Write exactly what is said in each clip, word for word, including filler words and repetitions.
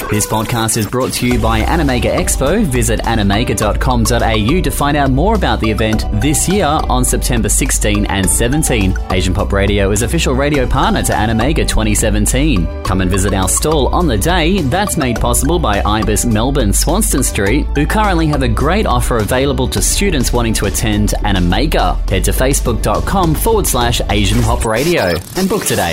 This podcast is brought to you by Animega Expo. Visit animega dot com dot a u to find out more about the event this year on September sixteenth and seventeenth. Asian Pop Radio is official radio partner to Animega twenty seventeen. Come and visit our stall on the day. That's made possible by Ibis Melbourne Swanston Street, who currently have a great offer available to students wanting to attend Animega. Head to facebook.com forward slash Asian Pop Radio and book today.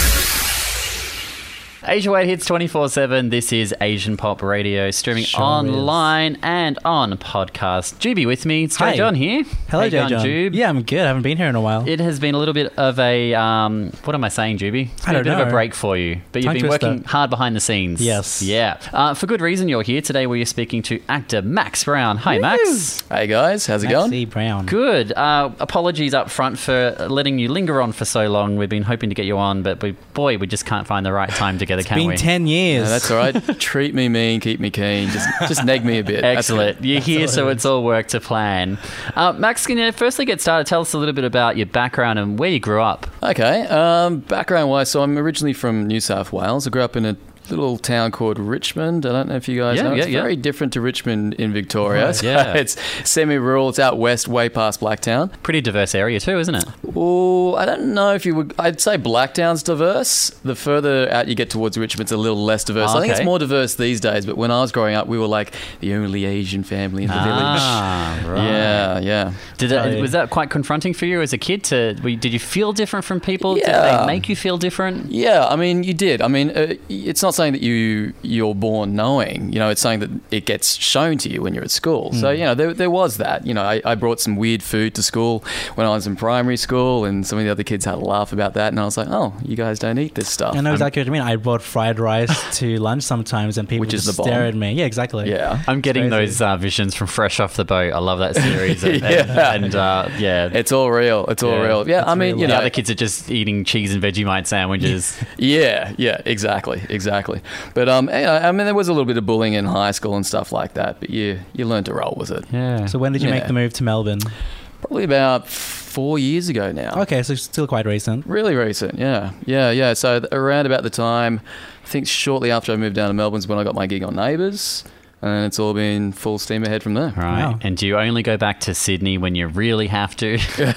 Asia Wade Hits twenty-four seven. This is Asian Pop Radio, streaming Sure online is. and on podcast. Juby with me. It's Jay John here. Hello, Jay John. Jube? Yeah, I'm good. I haven't been here in a while. It has been a little bit of a, um, what am I saying, Juby? It's been I don't a bit know. of a break for you, but Tongue you've been twister. working hard behind the scenes. Yes. Yeah. Uh, for good reason you're here. Today we're speaking to actor Max Brown. Hi, Max. Hey guys, how's it going? Maxie Brown. Good. Uh, apologies up front for letting you linger on for so long. We've been hoping to get you on, but we, boy, we just can't find the right time together, can Been we? ten years. No, that's all right. Treat me mean, keep me keen. Just just neg me a bit. That's Excellent. You're here, so it's all work to plan. Uh, Max, can you firstly get started? Tell us a little bit about your background and where you grew up. Okay. Um, background-wise, so I'm originally from New South Wales. I grew up in a little town called Richmond. I don't know if you guys Yeah, know. yeah, It's yeah. very different to Richmond in Victoria. Right, So yeah. It's semi-rural. It's out west, way past Blacktown. Pretty diverse area too, isn't it? Oh, I don't know if you would... I'd say Blacktown's diverse. The further out you get towards Richmond, it's a little less diverse. Oh, I think it's okay. more diverse these days, but when I was growing up, we were like the only Asian family in the Ah, village. right. Yeah, yeah. Did Tell it, you. was that quite confronting for you as a kid? To were you- did you feel different from people? Did Yeah. they make you feel different? Yeah, I mean, you did. I mean, uh, it's not something that you you're born knowing. You know, it's something that it gets shown to you when you're at school. So you know, there there was that. You know, I, I brought some weird food to school when I was in primary school, and some of the other kids had a laugh about that. And I was like, oh, you guys don't eat this stuff. I know Um, exactly what you mean. I brought fried rice to lunch sometimes and people Which is just the stare bomb. at me. Yeah, exactly. Yeah. I'm getting crazy. those uh, visions from Fresh Off the Boat. I love that series. And, Yeah. and, and uh, yeah. It's all real. It's all Yeah. real. Yeah, It's I mean, real you the know, other kids are just eating cheese and Vegemite sandwiches. yeah, yeah, exactly, exactly. But um, yeah, I mean, there was a little bit of bullying in high school and stuff like that. But you you learn to roll with it. Yeah. So when did you make Yeah. the move to Melbourne? Probably about four years ago now. Okay, so still quite recent. Really recent, yeah. Yeah, yeah. So th- around about the time, I think shortly after I moved down to Melbourne is when I got my gig on Neighbours. And it's all been full steam ahead from there. Right. Wow. And do you only go back to Sydney when you really have to?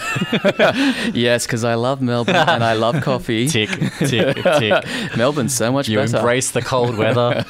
Yes, because I love Melbourne and I love coffee. tick, tick, tick. Melbourne's so much You better. embrace the cold weather.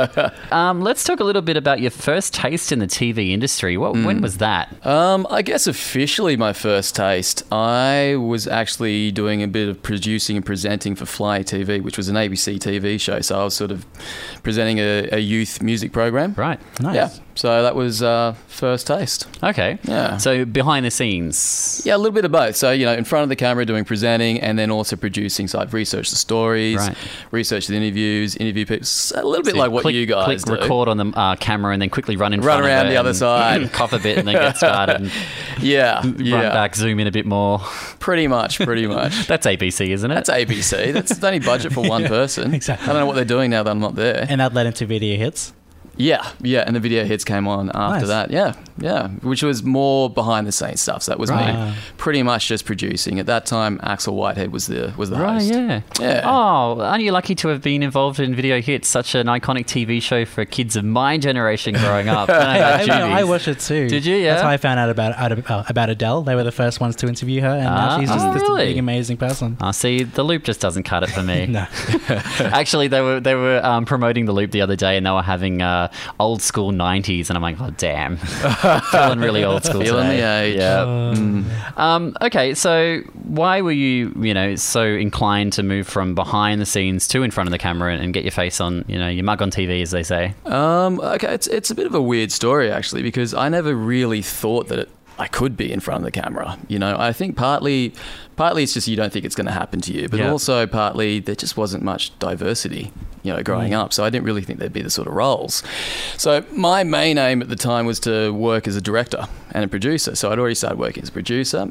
um, let's talk a little bit about your first taste in the T V industry. What, When was that? Um, I guess officially my first taste, I was actually doing a bit of producing and presenting for Fly T V, which was an A B C T V show. So I was sort of presenting a, a youth music program. Right. Nice. Yeah. So that was uh, first taste. Okay. Yeah. So behind the scenes. Yeah, a little bit of both. So, you know, in front of the camera doing presenting and then also producing. So I've researched the stories, Right. researched the interviews, interview people. So a little bit So like what click, you guys click do. record on the uh, camera and then quickly run in Run front around of it the other and side. cough a bit and then get started and Yeah, yeah. run back, zoom in a bit more. Pretty much, pretty much. That's A B C, isn't it? That's A B C. That's the only budget for one person. exactly. I don't know what they're doing now that I'm not there. And that led into video hits. Yeah, yeah, and the video hits came on after Nice. that. Yeah, yeah, which was more behind the scenes stuff. So that was Right. me, pretty much just producing. At that time, Axel Whitehead was the was the Right, host. yeah. Yeah. Oh, aren't you lucky to have been involved in Video Hits, such an iconic T V show for kids of my generation growing up? I don't know Hey, about I, know, Judy's. I watched it too. Did you? Yeah. That's how I found out about out, uh, about Adele. They were the first ones to interview her, and Ah, now she's just oh, this really? big, amazing person. Oh, see, the Loop just doesn't cut it for me. No. Actually, they were they were um, promoting the Loop the other day, and they were having uh, old school nineties, and I'm like, oh damn, feeling really old school. Feeling today. the age. Yeah. Mm. Um, okay, so why were you, you know, so inclined to move from behind the scenes to in front of the camera and, and get your face on, you know, your mug on T V, as they say? Um, okay, it's it's a bit of a weird story actually, because I never really thought that it, I could be in front of the camera. You know, I think partly partly it's just you don't think it's going to happen to you, but Yeah. also partly there just wasn't much diversity, you know, growing up. So I didn't really think there'd be the sort of roles. So my main aim at the time was to work as a director and a producer. So I'd already started working as a producer.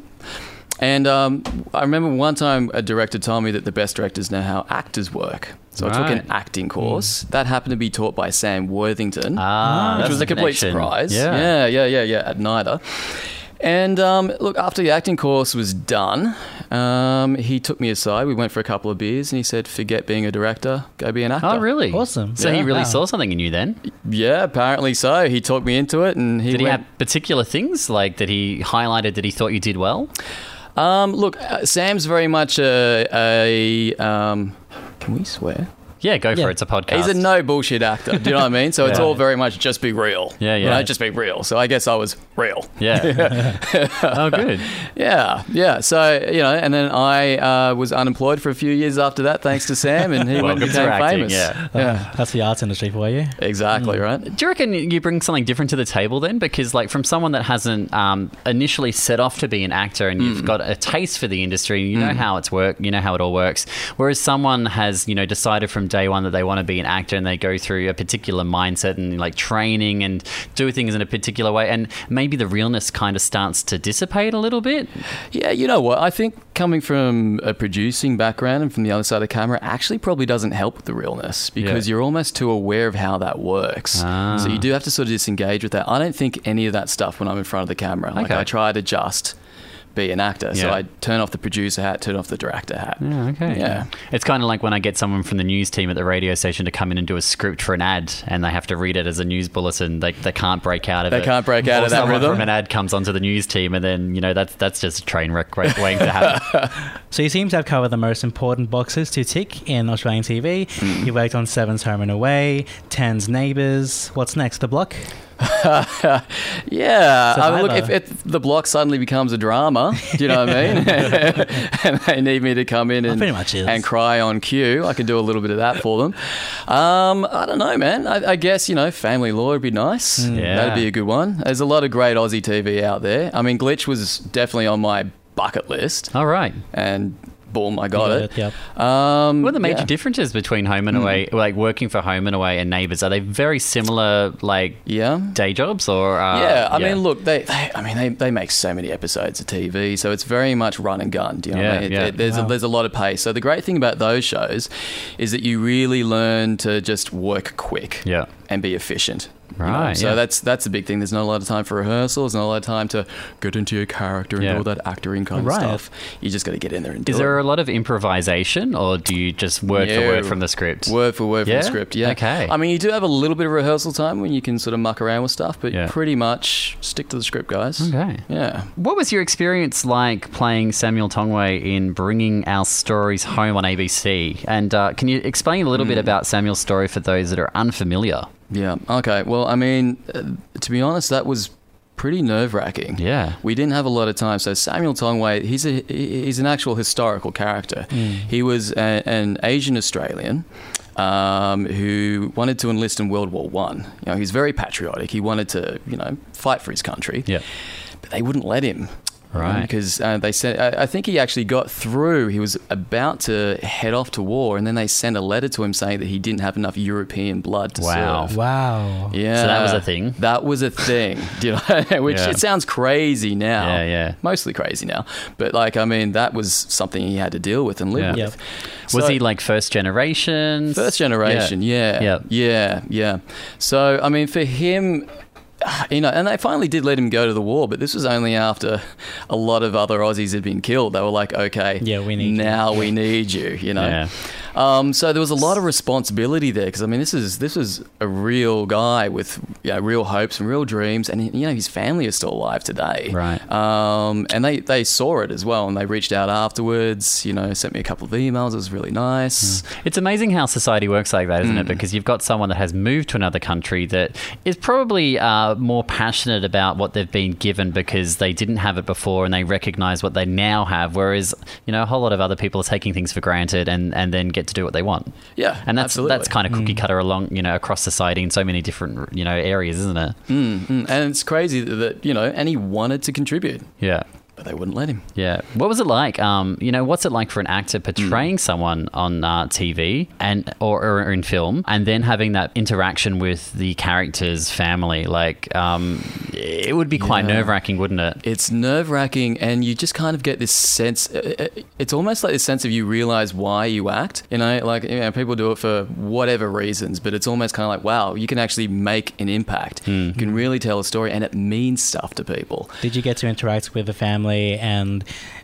And um, I remember one time a director told me that the best directors know how actors work. So I took Right. an acting course. That happened to be taught by Sam Worthington, Ah, which that's was a complete connection. surprise. Yeah. yeah, yeah, yeah, yeah at NIDA. And um, look, after the acting course was done, Um, he took me aside. We went for a couple of beers, and he said, "Forget being a director, go be an actor." Oh, really? Awesome. So Yeah. he really Wow. saw something in you then? Yeah, apparently so. He talked me into it, and he Did he went, have particular things like that he highlighted that he thought you did well? Um, look, uh, Sam's very much a. a um, can we swear? Yeah, go for Yeah. it. It's a podcast. He's a no bullshit actor. Do you know what I mean? So it's Yeah. all very much just be real. Yeah, You yeah. know, just be real. So I guess I was real. Yeah. Oh, good. Yeah, yeah. So, you know, and then I uh, was unemployed for a few years after that, thanks to Sam, and he went Welcome and to became acting, famous. yeah. yeah. That's the arts industry for you. Exactly, right? Do you reckon you bring something different to the table then? Because, like, from someone that hasn't um, initially set off to be an actor and you've got a taste for the industry and you know how it's work, you know how it all works, whereas someone has, you know, decided from day one that they want to be an actor and they go through a particular mindset and, like, training and do things in a particular way, and maybe the realness kind of starts to dissipate a little bit. Yeah, you know what? I think coming from a producing background and from the other side of the camera actually probably doesn't help with the realness because Yeah. you're almost too aware of how that works. Ah. So you do have to sort of disengage with that. I don't think any of that stuff when I'm in front of the camera. Like Okay. I try to just be an actor. So Yeah. I turn off the producer hat, turn off the director hat. Yeah, okay. Yeah. It's kind of like when I get someone from the news team at the radio station to come in and do a script for an ad and they have to read it as a news bulletin. They, they can't break out of They it. can't break out Or of that someone rhythm. from an ad comes onto the news team and then, you know, that's that's just a train wreck wait- waiting to happen. So you seem to have covered the most important boxes to tick in Australian T V. Hmm. You worked on Seven's Home and Away, Ten's Neighbours. What's next? The Block? Yeah, I mean, look, if, Survivor. if the block suddenly becomes a drama, do you know what I mean? And they need me to come in and, pretty much is. and cry on cue, I can do a little bit of that for them. Um, I don't know, man. I, I guess, you know, Family Law would be nice. Yeah. That'd be a good one. There's a lot of great Aussie T V out there. I mean, Glitch was definitely on my bucket list, All right. and boom, I got You it. Yep. Um, What are the major yeah. Hmm. differences between Home and Away, like working for Home and Away and Neighbours? Are they very similar, like, Yeah. day jobs or? Uh, Yeah, I mean, look, they, they I mean, they, they make so many episodes of T V, so it's very much run and gun. Do you know what I Yeah, mean? It- yeah. it- there's Wow. a, there's a lot of pace. So the great thing about those shows is that you really learn to just work quick Yeah. and be efficient. you know? Right, So yeah. that's that's the big thing. There's not a lot of time for rehearsal. There's not a lot of time to get into your character and Yeah. do all that acting kind Right. of stuff. You just got to get in there and do Is it. there a lot of improvisation or do you just word for No. word from the script? Word for word Yeah? from the script, yeah. Okay. I mean, you do have a little bit of rehearsal time when you can sort of muck around with stuff, but Yeah. pretty much stick to the script, guys. Okay. Yeah. What was your experience like playing Samuel Tongway in bringing our stories home on A B C? And uh, can you explain a little Hmm. bit about Samuel's story for those that are unfamiliar? Yeah. Okay. Well, I mean, uh, to be honest, that was pretty nerve-wracking. Yeah. We didn't have a lot of time. So Samuel Tongway, he's a he's an actual historical character. He was a, an Asian Australian um, who wanted to enlist in World War One. You know, he's very patriotic. He wanted to, you know, fight for his country. Yeah. But they wouldn't let him. Right. Because uh, they said, I, I think he actually got through. He was about to head off to war, and then they sent a letter to him saying that he didn't have enough European blood to Wow. serve. Wow. Yeah. So that was a thing? That was a thing. Do you know? Which Yeah. it sounds crazy now. Yeah, yeah. Mostly crazy now. But like, I mean, that was something he had to deal with and live Yeah. with. Was So- he like first generation? First generation, yeah. Yeah. Yeah, yeah. So, I mean, for him, you know, and they finally did let him go to the war, but this was only after a lot of other Aussies had been killed. They were like, okay, Yeah, we need you. now we need you, you know. Yeah. Um, so there was a lot of responsibility there because I mean, this is this was a real guy with you know, real hopes and real dreams, and you know his family is still alive today. Right. Um, and they they saw it as well, and they reached out afterwards. You know, sent me a couple of emails. It was really nice. It's amazing how society works like that, isn't Mm. it? Because you've got someone that has moved to another country that is probably uh, more passionate about what they've been given because they didn't have it before and they recognize what they now have. Whereas, you know, a whole lot of other people are taking things for granted and, and then get to do what they want. Yeah, And that's absolutely. that's kind of cookie cutter along, you know, across society in so many different, you know, areas, isn't it? Mm, mm. And it's crazy that, that you know, and he wanted to contribute, Yeah. but they wouldn't let him. Yeah. What was it like? Um, you know, what's it like for an actor portraying someone on uh, T V and or, or in film, and then having that interaction with the character's family? Like, um, it would be quite Yeah. nerve wracking, wouldn't it? It's nerve wracking, and you just kind of get this sense. It's almost like this sense of you realize why you act. You know, like you know, people do it for whatever reasons, but it's almost kind of like, wow, you can actually make an impact. You can really tell a story, and it means stuff to people. Did you get to interact with the family and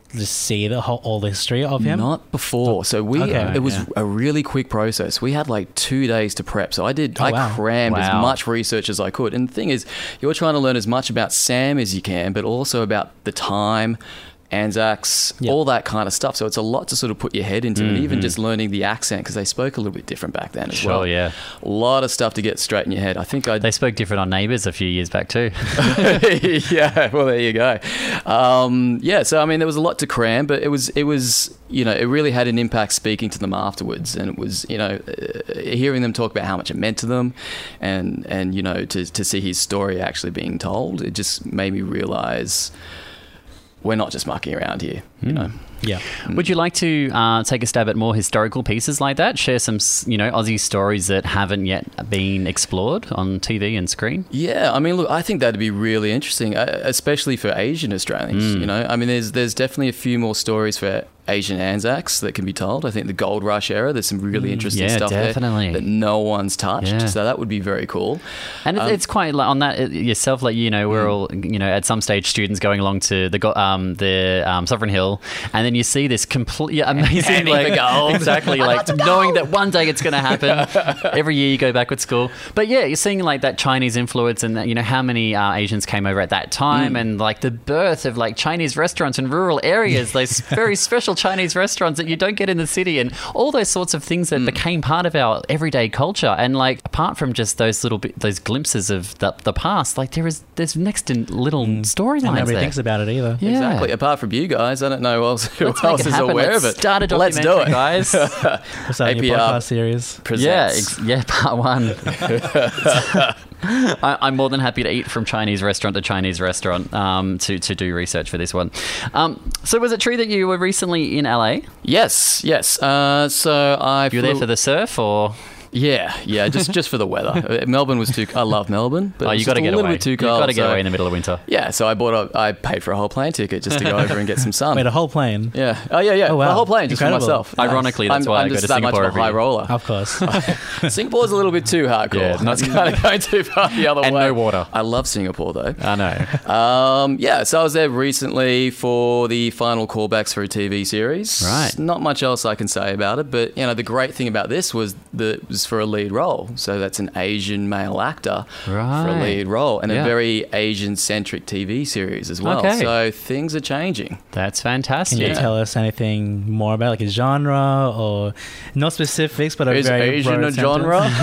just see the whole all the history of him? Not before. So we Okay, it was yeah. a really quick process. We had like two days to prep. So I did Oh, I wow. crammed as Wow. much research as I could. And the thing is, you're trying to learn as much about Sam as you can, but also about the time, Anzacs, Yep. all that kind of stuff. So it's a lot to sort of put your head into, and Mm-hmm. even just learning the accent, because they spoke a little bit different back then as Sure, well. yeah. A lot of stuff to get straight in your head. I think I They spoke different on Neighbours a few years back too. yeah, well, there you go. Um, yeah, so I mean, there was a lot to cram, but it was, it was, you know, it really had an impact speaking to them afterwards, and it was, you know, uh, hearing them talk about how much it meant to them, and and you know, to to see his story actually being told, it just made me realise we're not just mucking around here, you know. Yeah. Would you like to uh, take a stab at more historical pieces like that? Share some, s- you know, Aussie stories that haven't yet been explored on T V and screen? Yeah, I mean, look, I think that'd be really interesting, uh, especially for Asian Australians. You know, I mean, there's there's definitely a few more stories for Asian Anzacs that can be told. I think the Gold Rush era, there's some really interesting yeah, stuff definitely. there that no one's touched. Yeah. So that would be very cool. And it, Um, it's quite like on that it- yourself, like, you know, we're all, you know, at some stage students going along to the go- um, the um, Sovereign Hill, and then you see this complete yeah, amazing, Panning like, for gold. exactly, like knowing that one day it's going to happen. Every year you go back with school, but yeah, you're seeing like that Chinese influence, and that, you know, how many uh, Asians came over at that time, and like the birth of like Chinese restaurants in rural areas, those very special Chinese restaurants that you don't get in the city, and all those sorts of things that became part of our everyday culture. And like, apart from just those little bit, those glimpses of the, the past, like there is there's next to little And storylines nobody there. thinks about it either. Yeah. Exactly. Apart from you guys, I don't know who else, who Let's make else it is happen. aware Let's of it. Start a Let's do documentary, it, guys. We're starting A P your R podcast series. Yeah, presents. ex- yeah, part one. I, I'm more than happy to eat from Chinese restaurant to Chinese restaurant um, to, to do research for this one. Um, so was it true that you were recently in L A? Yes, yes. Uh, so I You were there flew- for the surf, or Yeah, yeah, just just for the weather. Uh, Melbourne was too. I love Melbourne, but oh, it was you got to just get a little away. bit too You've cold. got to get so- away in the middle of winter. Yeah, so I bought a. I paid for a whole plane ticket just to go over and get some sun. Wait, a whole plane? yeah. Oh yeah, yeah. Oh, wow. The whole plane just Incredible. for myself. Ironically, that's I'm, why I'm I go just to that much Singapore of a every high year. roller. Of course. Singapore's a little bit too hardcore. Yeah, not kind of going too far the other And way. no water. I love Singapore though. I know. Um, yeah, so I was there recently for the final callbacks for a T V series. Right. Not much else I can say about it, but you know the great thing about this was that it was for a lead role. So that's an Asian male actor for Right. a lead role, and Yeah. a very Asian-centric T V series as well. Okay. So things are changing. That's Can fantastic. you Yeah. tell us anything more about, like a genre or not specifics, but a Is very Asian a broad sentence?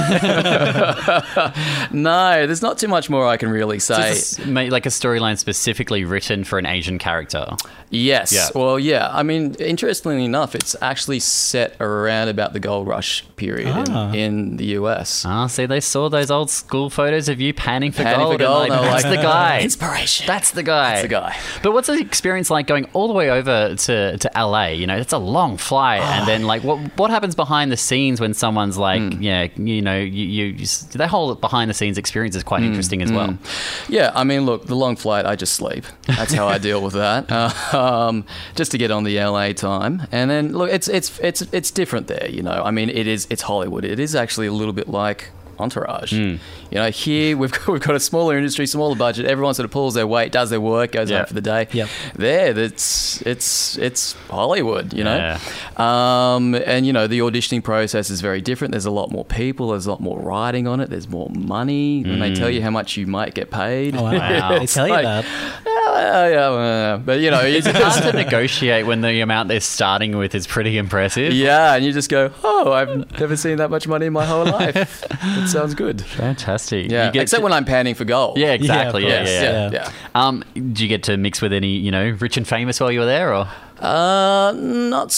genre? No, there's not too much more I can really So say. is this ma- like a storyline specifically written for an Asian character? Yes. Yeah. Well, yeah. I mean, interestingly enough, it's actually set around about the gold rush period Ah. in, in the U S. Ah, see, they saw those old school photos of you panning for Panning for gold, gold, and and like, I that's was like, the guy. Inspiration. That's the guy. That's the guy. But what's the experience like going all the way over to, to L A? You know, it's a long flight, and then like what what happens behind the scenes when someone's like, Hmm. yeah, you know, you, you, you s- that whole behind the scenes experience is quite interesting as well. Yeah, I mean, look, the long flight, I just sleep. That's how I deal with that. Uh, um, just to get on the L A time, and then look, it's it's it's it's different there. You know, I mean, it is it's Hollywood. It is actually a little bit like Entourage. You know, here we've got, we've got a smaller industry, smaller budget. Everyone sort of pulls their weight, does their work, goes Yeah. home for the day. Yep. There, that's it's it's Hollywood. You know, Yeah. um, and you know the auditioning process is very different. There's a lot more people. There's a lot more writing on it. There's more money. When they tell you how much you might get paid. Oh, wow. Wow. They It's tell you like, that. Yeah, yeah, uh, but you know, you It's hard just, to negotiate when the amount they're starting with is pretty impressive. yeah, and you just go, oh, I've never seen that much money in my whole life. That sounds good. Fantastic. Yeah, You get except to- when I'm panning for gold. Yeah, exactly. Yeah, Yeah, of yeah, course. yeah. yeah, Yeah. yeah. Um, did you get to mix with any, you know, rich and famous while you were there, or? Uh, not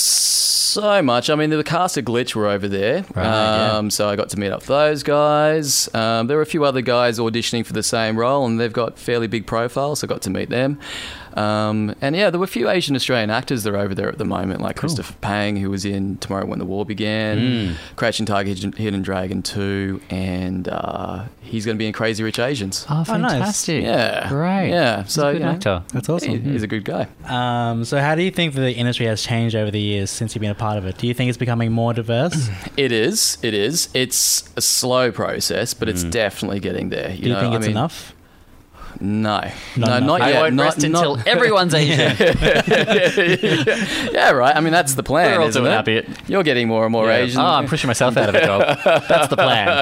so much. I mean, the cast of Glitch were over there, Right, yeah. um, so I got to meet up with those guys. Um, there were a few other guys auditioning for the same role, and they've got fairly big profiles, so I got to meet them. Um, and yeah, there were a few Asian Australian actors that are over there at the moment, like Christopher Pang, who was in Tomorrow When the War Began, Mm. Crouching Tiger, Hidden Hidden Dragon two, and uh, he's going to be in Crazy Rich Asians. Oh, Oh, nice. fantastic. Yeah, Great. Yeah, He's so a good you know, actor. That's awesome. he- he's a good guy. Um, so how do you think the industry has changed over the years since you've been a part of it? Do you think it's becoming more diverse? It is. It is. It's a slow process, but it's definitely getting there. You Do you know, think I it's mean, enough? No, Not no, enough. not I yet. I won't not, rest not- until everyone's Asian. yeah, right. I mean, that's the plan. We're all isn't doing it? our bit. You're getting more and more Yeah. Asian. Oh, I'm pushing myself out of a job. That's the plan.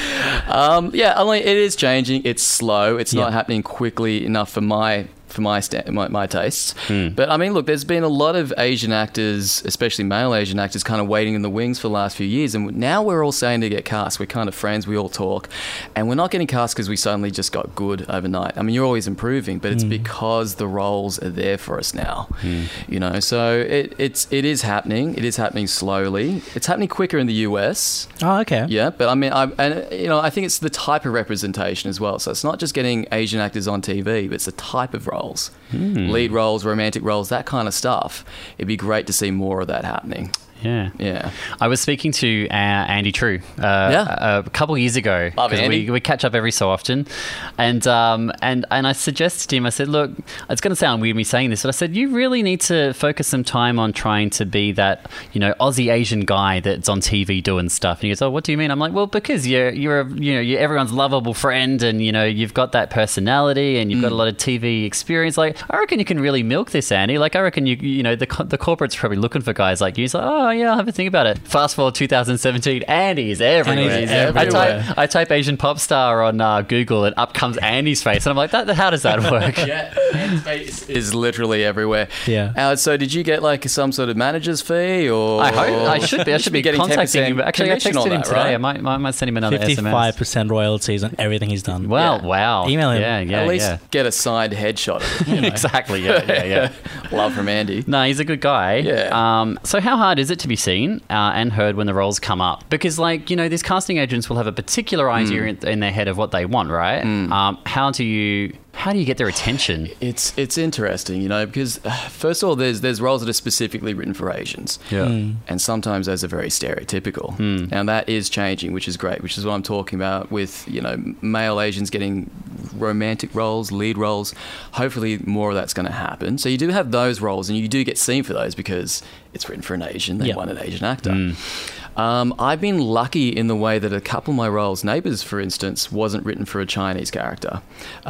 Um, yeah, I mean, it is changing. It's slow. It's Yeah. not happening quickly enough for my for my, sta- my my tastes. Hmm. But I mean, look, there's been a lot of Asian actors, especially male Asian actors, kind of waiting in the wings for the last few years, and now we're all saying to get cast. We're kind of friends. We all talk, and we're not getting cast because we suddenly just got good overnight. I mean, you're always improving, but it's because the roles are there for us now. You know, so it, it's it is happening. It is happening slowly. It's happening quicker in the U S. Oh, okay. Yeah, but I mean, I and you know, I think it's the type of representation as well. So it's not just getting Asian actors on T V, but it's the type of roles, lead roles, romantic roles, that kind of stuff. It'd be great to see more of that happening. Yeah. Yeah. I was speaking to uh, Andy True uh, Yeah. a, a couple years ago Love Andy. we, we catch up every so often, and um, and and I suggested to him. I said, "Look, it's going to sound weird me saying this, but I said you really need to focus some time on trying to be that you know Aussie Asian guy that's on T V doing stuff." And he goes, "Oh, what do you mean?" I'm like, "Well, because you're you're a, you know you're everyone's lovable friend, and you know you've got that personality, and you've got a lot of T V experience. Like, I reckon you can really milk this, Andy. Like, I reckon you you know the co- the corporate's probably looking for guys like you. He's like, oh yeah, I'll have a think about it. Fast forward two thousand seventeen, Andy's everywhere. Andy's I everywhere. type I type Asian pop star on uh, Google, and up comes Andy's face, and I'm like, that. How does that work? Yeah, Andy's face is literally everywhere. Yeah. Uh, so did you get like some sort of manager's fee, or I hope I should be. I should be getting contacting him. But actually, I commission texted on him that, today. right? I might, might might send him another S M Fifty-five S. percent royalties on everything he's done. Well, Yeah. wow. Email him. Yeah, yeah, At least yeah. get a signed headshot of it. You know? Exactly. Yeah, yeah, yeah. Love from Andy. No, he's a good guy. Yeah. Um, so how hard is it to be seen uh, and heard when the roles come up? Because, like, you know, these casting agents will have a particular idea in, in their head of what they want, right? Um, how do you how do you get their attention? It's it's interesting, you know, because uh, first of all, there's there's roles that are specifically written for Asians, Yeah. and sometimes those are very stereotypical, and that is changing, which is great. Which is what I'm talking about with you know male Asians getting romantic roles, lead roles. Hopefully, more of that's going to happen. So you do have those roles, and you do get seen for those because it's written for an Asian. They Yeah. want an Asian actor. Um, I've been lucky in the way that a couple of my roles, Neighbours, for instance, wasn't written for a Chinese character.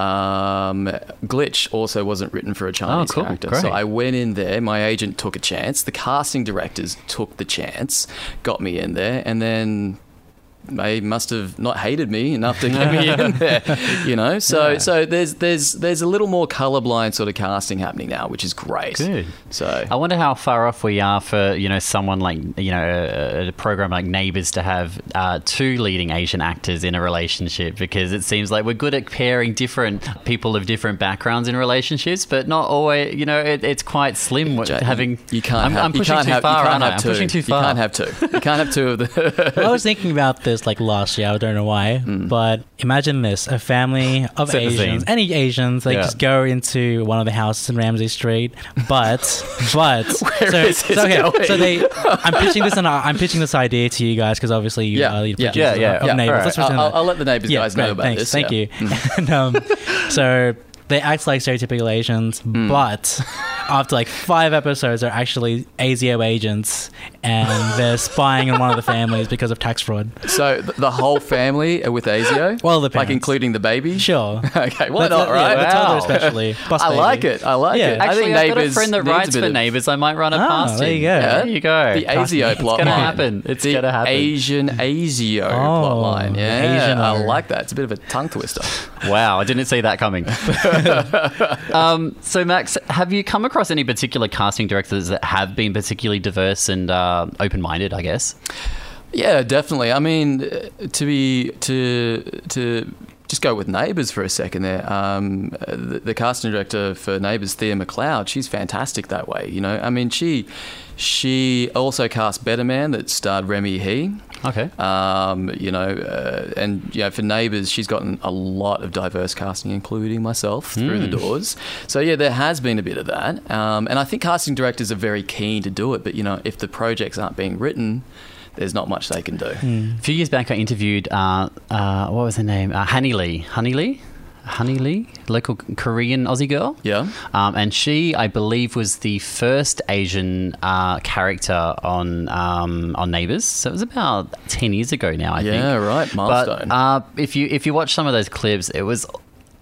Um, Glitch also wasn't written for a Chinese Oh, cool. character. Great. So I went in there, my agent took a chance, the casting directors took the chance, got me in there, and then they must have not hated me enough to get me in there, you know. So, Yeah. so there's there's there's a little more colourblind sort of casting happening now, which is great. Good. So I wonder how far off we are for you know someone like you know a, a program like Neighbours to have uh, two leading Asian actors in a relationship, because it seems like we're good at pairing different people of different backgrounds in relationships, but not always. You know, it, it's quite slim with Jay, having. you can't I'm, have, I'm you pushing can't too have, far, you can't aren't I? have I'm two. pushing too far. You can't have two. You can't have two of the. Well, I was thinking about this like last year. I don't know why, but imagine this: a family of Set the Asians, scene. any Asians, they Yeah. just go into one of the houses in Ramsey Street. But, but, Where so, is this so, okay, going? so they, I'm pitching this, and I'm pitching this idea to you guys because obviously you Yeah, are the yeah. producers Yeah, yeah, of yeah. Neighbours. All right. Let's pretend I'll, that- I'll let the Neighbours yeah, guys great, know about thanks, this. Thank yeah. you. and, um, so they act like stereotypical Asians, Mm. but after like five episodes, they're actually A S I O agents, and they're spying on one of the families because of tax fraud. So th- the whole family are with A S I O? Well, the like parents. including the baby? Sure. Okay, why Let- not, let- right? Yeah, the toddler Wow. especially. Bus I baby. like it. I like Yeah. it. I Actually, think I've got a Neighbours friend that needs a writes bit for of- Neighbours. I might run it Ah, past there him. you go. There you go. The A S I O It's plot gonna line. happen. It's the gonna happen. Asian A S I O Oh, plot line. Yeah, Asian I O. like that. It's a bit of a tongue twister. Wow, I didn't see that coming. um, so, Max, have you come across any particular casting directors that have been particularly diverse and uh, open-minded, I guess? Yeah, definitely. I mean, uh, to be to to just go with Neighbours for a second there. Um, uh, the, the casting director for Neighbours, Thea McLeod, she's fantastic that way. You know, I mean, she she also cast Better Man that starred Remy Hee. Okay. Um, you know, uh, and you know, for Neighbours, she's gotten a lot of diverse casting, including myself, through the doors. So yeah, there has been a bit of that, um, and I think casting directors are very keen to do it. But you know, if the projects aren't being written, there's not much they can do. A few years back, I interviewed, uh, uh, what was her name? Uh, Honey Lee. Honey Lee? Honey Lee? Local Korean Aussie girl. Yeah. Um, and she, I believe, was the first Asian uh, character on um, on Neighbours. So it was about ten years ago now, I think. Yeah, right. Milestone. But uh, if you if you watch some of those clips, it was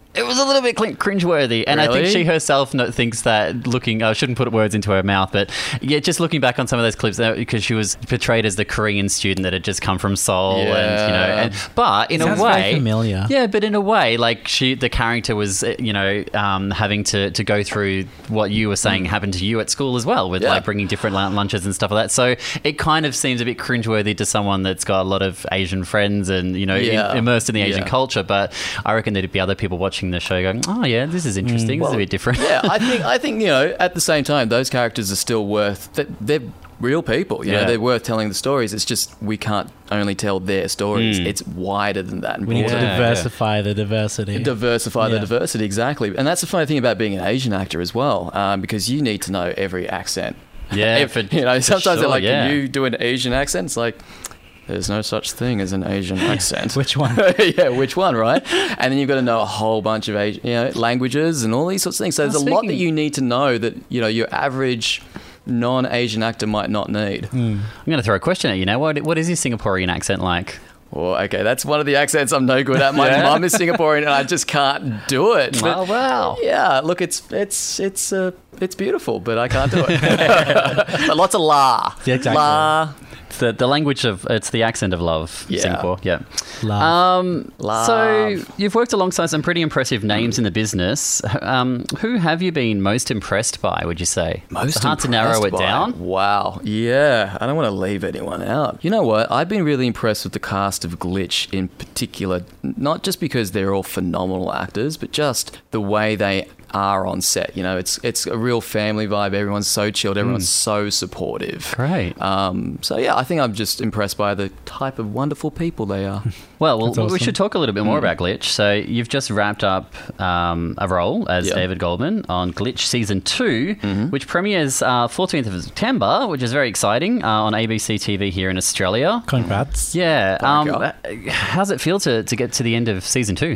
It was a little bit cl- cringeworthy, and I think Really? she herself no- thinks that looking. I shouldn't put words into her mouth, but yeah, just looking back on some of those clips, uh, because she was portrayed as the Korean student that had just come from Seoul, and you know, Yeah. and, but in Sounds a very way, familiar. yeah, but in a way, like she, the character was, uh, you know, um, having to, to go through what you were saying happened to you at school as well, with Yeah. like bringing different lun- lunches and stuff like that. So it kind of seems a bit cringeworthy to someone that's got a lot of Asian friends and you know Yeah. im- immersed in the Asian Yeah. culture. But I reckon there'd be other people watching the show going, "Oh yeah, this is interesting. this is a bit different." Yeah, I think I think you know. At the same time, those characters are still worth. They're, they're real people. You Yeah. know, they're worth telling the stories. It's just we can't only tell their stories. Mm. It's wider than that. And We need to broader. Yeah, diversify the diversity. Diversify the Yeah. diversity, exactly. And that's the funny thing about being an Asian actor as well, um, because you need to know every accent. Yeah, If- for- you know, for sometimes they're sure, like, yeah. "Can you do an Asian accent?" It's like, there's no such thing as an Asian accent. Which one? Yeah, which one, right? And then you've got to know a whole bunch of Asian, you know, languages and all these sorts of things. So there's Well, a lot that speaking- you need to know that you know your average non-Asian actor might not need. I'm going to throw a question at you now. What what is your Singaporean accent like? Well, okay, that's one of the accents I'm no good at. My Yeah. mum is Singaporean, and I just can't do it. But Oh, wow. yeah, look, it's it's it's uh, it's beautiful, but I can't do it. But lots of la, Yeah, exactly. la, It's the, the language of, it's the accent of love, Yeah. Singapore. Yeah. Love. Um, Love. So you've worked alongside some pretty impressive names in the business. Um, who have you been most impressed by, would you say? Most It's hard to narrow it impressed by. down. Wow. Yeah. I don't want to leave anyone out. You know what? I've been really impressed with the cast of Glitch in particular, not just because they're all phenomenal actors, but just the way they are on set. You know, it's it's a real family vibe. Everyone's so chilled. Everyone's so supportive. Great. Um, so yeah, I think I'm just impressed by the type of wonderful people they are. Well, well That's we awesome. should talk a little bit more about Glitch. So you've just wrapped up um, a role as Yeah. David Goldman on Glitch Season two, Mm-hmm. which premieres uh, fourteenth of September, which is very exciting, uh, on A B C T V here in Australia. Congrats. Yeah. Um, you. uh, how's it feel to, to get to the end of Season two?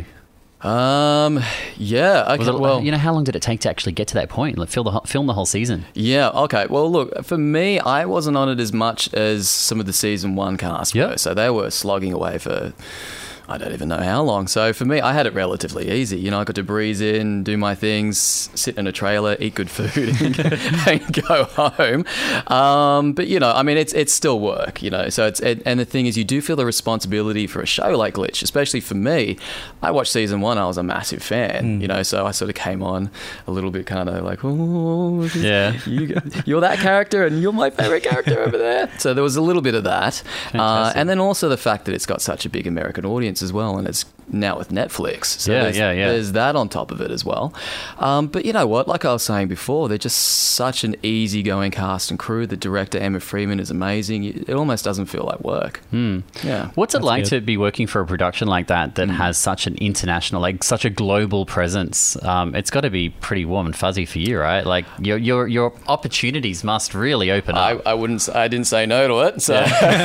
Um, yeah. Okay. Was it, well, you know, how long did it take to actually get to that point? Like, film the, whole- film the whole season? Yeah, okay. Well, look, for me, I wasn't on it as much as some of the season one cast Yep. were. So they were slogging away for, I don't even know how long. So for me, I had it relatively easy. You know, I got to breeze in, do my things, sit in a trailer, eat good food, and, and go home. Um, but, you know, I mean, it's it's still work, you know. So it's it, and the thing is, you do feel the responsibility for a show like Glitch, especially for me. I watched season one, I was a massive fan, you know, so I sort of came on a little bit kind of like, oh, Yeah. you, you're that character and you're my favorite character over there. So there was a little bit of that. Uh, Fantastic. and then also the fact that it's got such a big American audience as well, and it's now with Netflix. So Yeah, there's, yeah, yeah. there's that on top of it as well. Um, but you know what? Like I was saying before, they're just such an easygoing cast and crew. The director, Emma Freeman, is amazing. It almost doesn't feel like work. Hmm. Yeah. What's it That's like good. to be working for a production like that that has such an international, like such a global presence? Um, it's got to be pretty warm and fuzzy for you, right? Like your your your opportunities must really open I, up. I wouldn't. s- I didn't say no to it. So,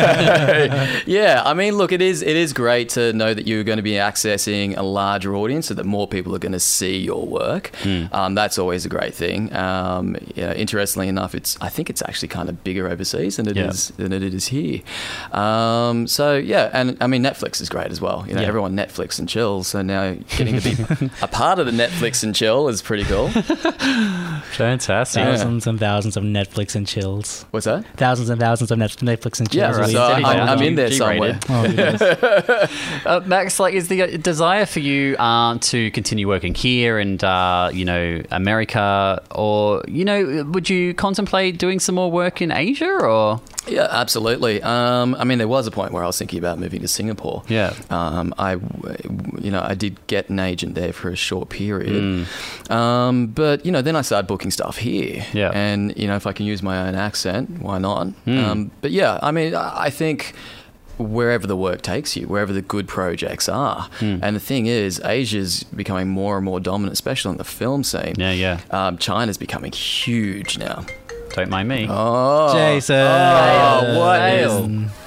yeah. I mean, look, it is. It is great to know that you're going to be accessing a larger audience, so that more people are going to see your work. Um, that's always a great thing. Um, yeah, interestingly enough, it's. I think it's actually kind of bigger overseas than it is Yeah. than it is here. Um, so yeah, and I mean, Netflix is great as well. You know, Yeah. everyone Netflix and chills. So now getting to be a part of the Netflix and chill is pretty cool. Fantastic. Yeah. Thousands and thousands of Netflix and chills. What's that? Thousands and thousands of Net- Netflix and chills. Yeah, a right. week. So I, Steady I'm, down. I'm in there G-rated. somewhere. Oh, goodness. Uh, Max, like, is the uh, desire for you uh, to continue working here and uh, you know, America, or you know, would you contemplate doing some more work in Asia, or? Yeah, absolutely. Um, I mean, there was a point where I was thinking about moving to Singapore. Yeah. Um, I, you know, I did get an agent there for a short period, um, but you know, then I started booking stuff here. Yeah. And you know, if I can use my own accent, why not? Um, but yeah, I mean, I I think wherever the work takes you, wherever the good projects are. And the thing is, Asia's becoming more and more dominant, especially in the film scene. Yeah, yeah. Um, China's becoming huge now. Don't mind me. Oh, Jason. Oh, what is Fail.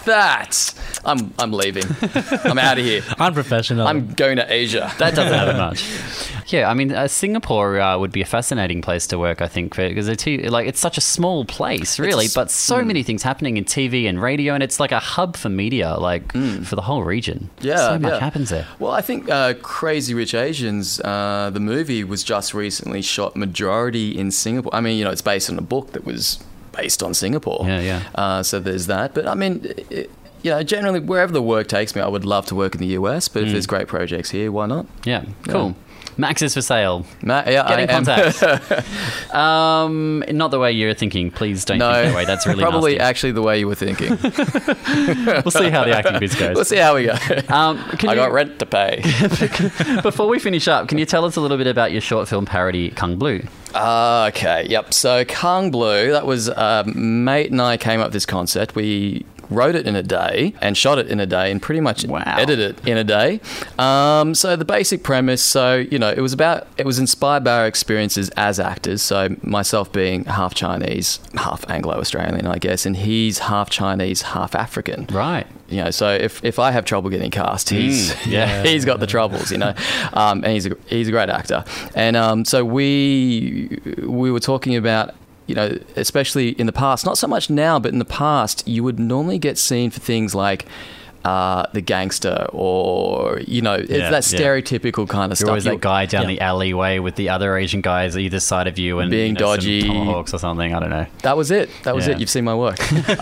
like that. I'm I'm leaving. I'm out of here. Unprofessional. I'm going to Asia. That doesn't happen much. Yeah, I mean, uh, Singapore uh, would be a fascinating place to work, I think, because it's like it's such a small place, really, It's- but so mm. many things happening in T V and radio, and it's like a hub for media, like Mm. for the whole region. Yeah, so much yeah. happens there. Well, I think uh, Crazy Rich Asians, uh, the movie, was just recently shot majority in Singapore. I mean, you know, it's based on a book that was based on Singapore. Yeah, yeah. Uh, so there's that. But I mean, it, you know, generally wherever the work takes me, I would love to work in the U S. But if Mm. there's great projects here, why not? Yeah, cool. Max is for sale. Matt, yeah, Get in I am. contact. um, not the way you're thinking. Please don't No, think that way. That's really probably nasty. actually the way you were thinking. We'll see how the acting biz goes. We'll see how we go. Um, can I you, got rent to pay. before we finish up, can you tell us a little bit about your short film parody, Kung Blue? Ah, okay, yep. So Kung Blue, that was uh, mate and I came up with this concept. We wrote it in a day and shot it in a day and pretty much Wow. edited it in a day. Um, so the basic premise, so, you know, it was about, it was inspired by our experiences as actors. So myself being half Chinese, half Anglo-Australian, I guess, and he's half Chinese, half African. Right. You know, so if, if I have trouble getting cast, he's Mm, yeah, he's got the troubles, you know, um, and he's a, he's a great actor. And um, so we we were talking about, you know, especially in the past, not so much now, but in the past, you would normally get seen for things like uh, the gangster, or, you know, it's Yeah, that yeah. stereotypical kind of You're stuff. always You're- that guy down yeah. the alleyway with the other Asian guys either side of you and Being you know, some dodgy. tomahawks or something. I don't know. That was it. That was Yeah. it. You've seen my work.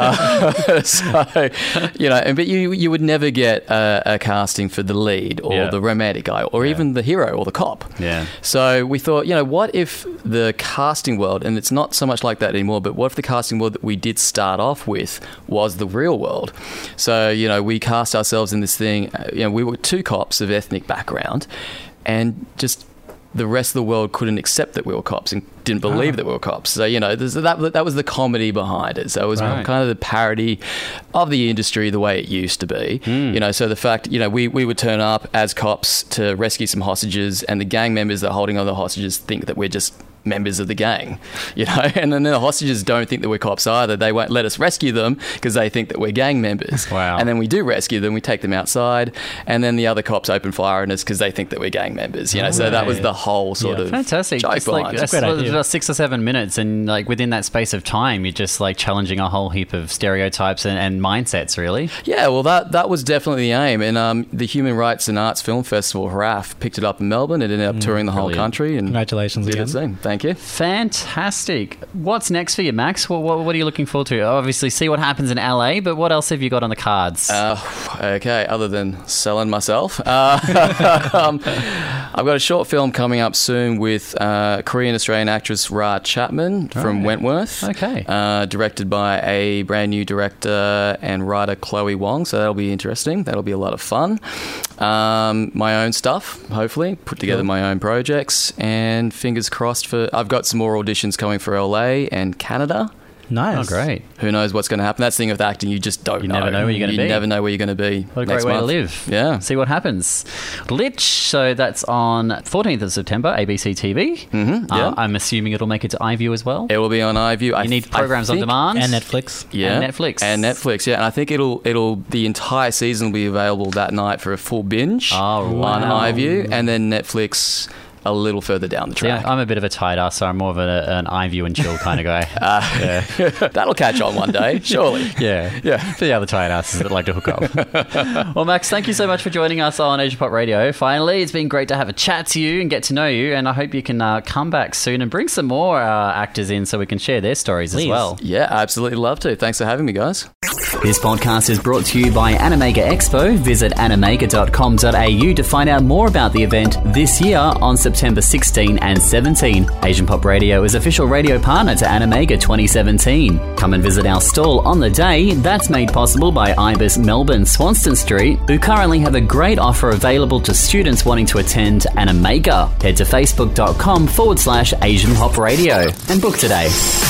uh, so, you know, and but you you would never get a, a casting for the lead or Yeah. the romantic guy or Yeah. even the hero or the cop. Yeah. So we thought, you know, what if the casting world, and it's not so much like that anymore, but what if the casting world that we did start off with was the real world? So, you know, we cast ourselves in this thing, uh, you know, we were two cops of ethnic background, and just the rest of the world couldn't accept that we were cops and didn't believe Ah. that we were cops. So, you know, there's, that that was the comedy behind it. So it was Right. kind of the parody of the industry the way it used to be. Hmm. You know, so the fact, you know, we, we would turn up as cops to rescue some hostages, and the gang members that are holding on the hostages think that we're just members of the gang, you know, and then the hostages don't think that we're cops either. They won't let us rescue them because they think that we're gang members. Wow. And then we do rescue them, we take them outside, and then the other cops open fire on us because they think that we're gang members, you know. So that was Right. the whole sort Yeah. of Fantastic. joke Just like behind it. that's Great what- idea. about six or seven minutes, and like within that space of time, you're just like challenging a whole heap of stereotypes and, and mindsets, really. Yeah, well, that that was definitely the aim. And um, the Human Rights and Arts Film Festival, H R A F, picked it up in Melbourne. It ended up touring the whole brilliant. country. And Congratulations did again. its thing. Thank you. Fantastic. What's next for you, Max? What, what, what are you looking forward to? Obviously, see what happens in L A, but what else have you got on the cards? Uh, okay, other than selling myself. Uh, um, I've got a short film coming up soon with uh, Korean-Australian actress Ra Chapman from Right. Wentworth. Okay. Uh, directed by a brand new director and writer, Chloe Wong. So that'll be interesting. That'll be a lot of fun. Um, my own stuff, hopefully. Put together Cool. my own projects. And fingers crossed for... I've got some more auditions coming for L A and Canada. Nice. Oh, great. Who knows what's going to happen? That's the thing with acting. You just don't You know. never know where you're gonna You be. never know where you're going to be What a next great way month. to live. Yeah. See what happens. Lich, so that's on fourteenth of September, A B C T V. Mhm, yeah. Uh, I'm assuming it'll make it to iView as well. It will be on iView. I You need th- I programs on think- demand. And Netflix. Yeah, And Netflix. and Netflix. Yeah, and I think it'll it'll the entire season will be available that night for a full binge Oh, on wow. iView, and then Netflix a little further down the track. Yeah, I'm a bit of a tight ass, so I'm more of a, an iView and chill kind of guy. Uh, yeah. That'll catch on one day, surely. Yeah. Yeah. For the other tight asses that like to hook up. Well, Max, thank you so much for joining us on Asia Pop Radio. Finally, it's been great to have a chat to you and get to know you, and I hope you can uh, come back soon and bring some more uh, actors in so we can share their stories Please. as well. Yeah, absolutely love to. Thanks for having me, guys. This podcast is brought to you by Animega Expo. Visit animega dot com dot a u to find out more about the event this year on September sixteenth and seventeenth. Asian Pop Radio is official radio partner to Animega twenty seventeen. Come and visit our stall on the day. That's made possible by Ibis Melbourne Swanston Street, who currently have a great offer available to students wanting to attend Animega. Head to facebook dot com forward slash Asian Pop Radio and book today.